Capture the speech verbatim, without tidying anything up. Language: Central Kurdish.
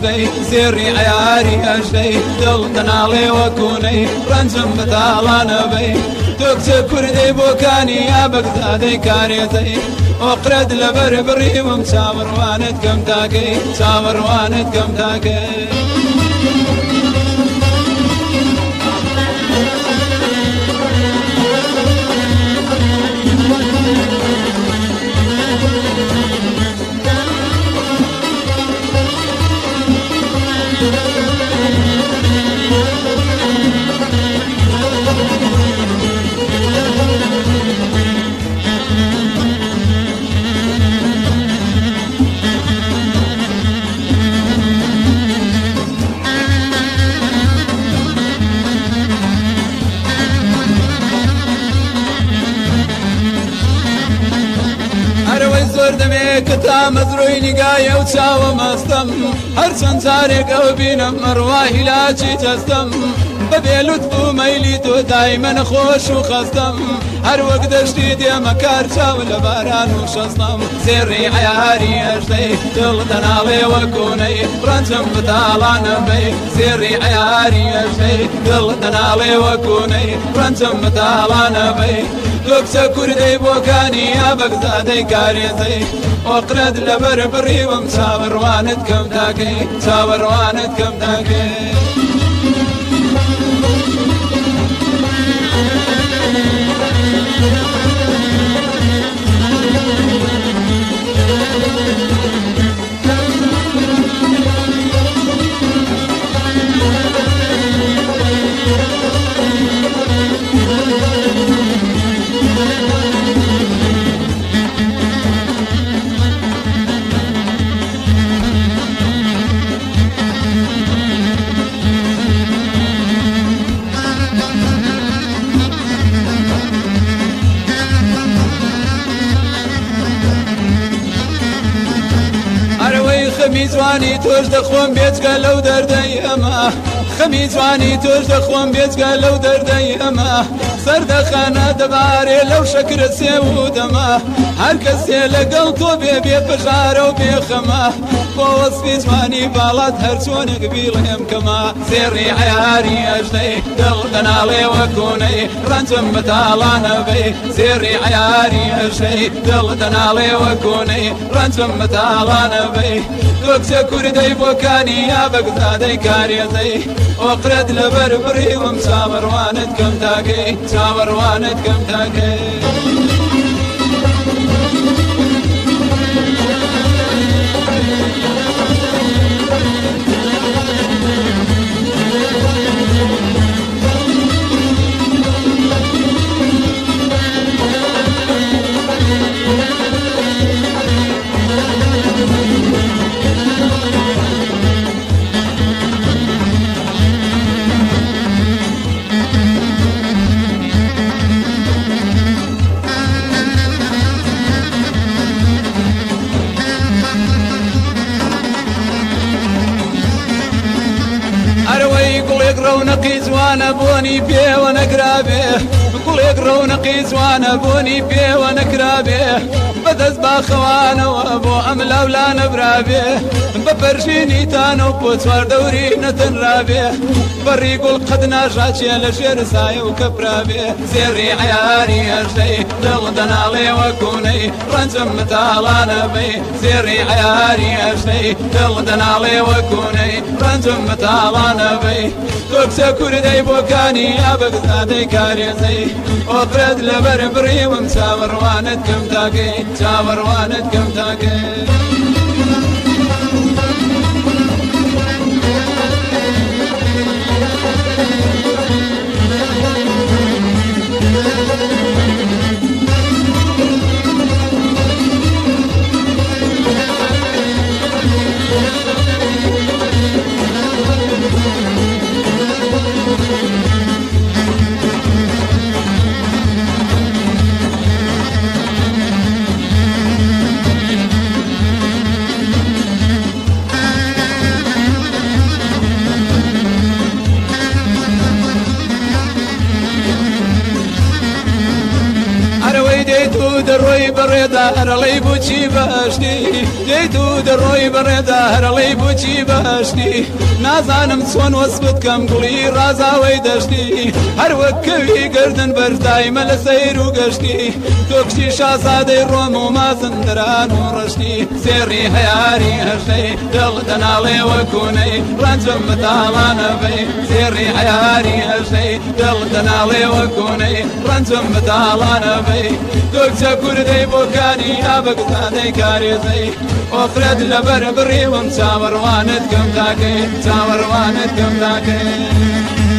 أجدي سيري عياري أجدي دل تنالي وكوني رنجم بتالا نبي تكسب كردي بوكاني يا بغدادي كاريتي وقرد لبربري ومساور واند كم تاكي ساور واند كم تاكي كتا مزروي نقايا وتساوى مستم هرسن سارق او بينا مرواهي لا شي تستم ببي لطف ميليتو دايما خوش وخستم هر وقت جديد يا مكار ولا باران وشصتم سري عياري اجدي دل تنالي وكوني رنجم بتالا نبي سري عياري اجدي دل تنالي وكوني رنجم بتالا نبي لوكسا كردي بوكاني يا بغدادي كاريزي وقرد لبربري ومساور واند كم تاكي ساور واند كم تاكي خميزواني توش دخوم بيت قالو دردي اما خميزواني توش دخوم بيت قالو دردي اما سرد خانه دباري لو شكر سيو دما هر كسي لقلتو بي بي بشاره وبي خما ووصفي زواني بالات هرسون قبيلهم كما سيري عياري اجدي دل تنالي وكوني رنجم بتالا نبي سيري عياري اجدي دل تنالي وكوني رنجم بتالا نبي لوكسا كردي بوكاني يا بغدادي كاريتي وقرد لبربري ومسامر واند كم تاكي سامر واند كم تاكي رونقي زوانا بوني بيه ونقرابيه كل رونقي زوانا بوني بيه ونقرابيه بدز باخوانا وابو املا ولا نبرابيه ببرشيني تانو بوتوار دوري نتنرابيه بري قول قد ناجاتي لشير ساي وكبرابيه سيري عياري اجدي دل دنالي وكوني رنجم متالا نبي سيري عياري اجدي دل دنالي وكوني رنجم متالا نبي لوكسا كردي بوكاني يا بغدادي كاريزي وقرد لبربري ومسامر واند كم تاكي سامر واند كم تاكي دەڕۆی بەڕێدا هەرەڵەی بچی بەشتی دەی تو دەڕۆی بەڕێدا هەرەڵەی بچی بەشتی نازانم چۆن وەسفت کەم گوڵی ڕازاوەی دەشتی هەر وەک کەوی گردن بەردایمە لە سەیر و گەشتی تۆ کچی شازادەی ڕۆم و مازندران و ڕشتی سێڕی هەیاری هەشەی دڵ دەناڵێ وەکوونەی ڕەنجم بەتاڵانە بەی سێڕی هەیاری هەشەی دڵ دەناڵێ وەکوونەی ڕەنجم بەتاڵانە بەی تۆ کچە کوردەی بۆکانی یا بەگزانەی کارێزەی ئۆفرەت لەبەر بڕیوم چاوەڕوانت کەم تاکەی چاوەڕوانت کەم تاکەی